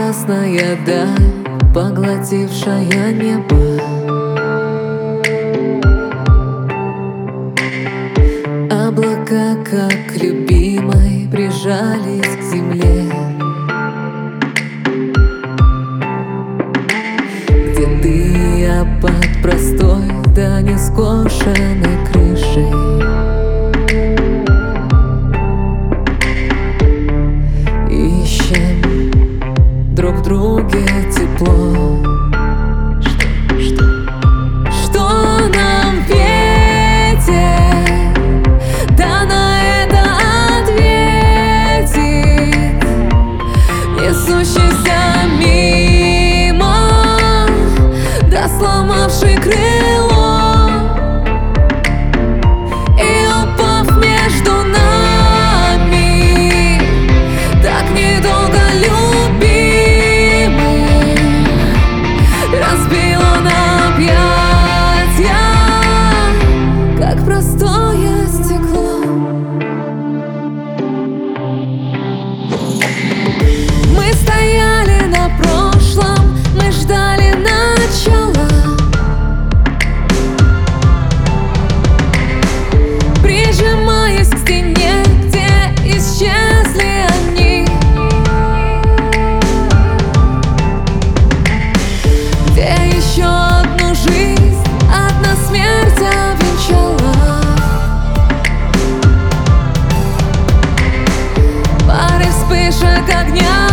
красная даль, поглотившая небо. Облака, как к любимой, прижались к земле. Где ты, я под простой, да не скошенной крышей. Ищем друг в друге тепло. Что нам ветер, да на это ответит, несущийся мимо, да сломавший крыло, и упав между нами, так недолго любимых, разбил он объятия, как простое стекло. Мы стояли на прошлом, мы ждали начала, прижимаясь к стене, где исчезли они, где еще одну жизнь одна смерть обвенчала. Пары вспышек огня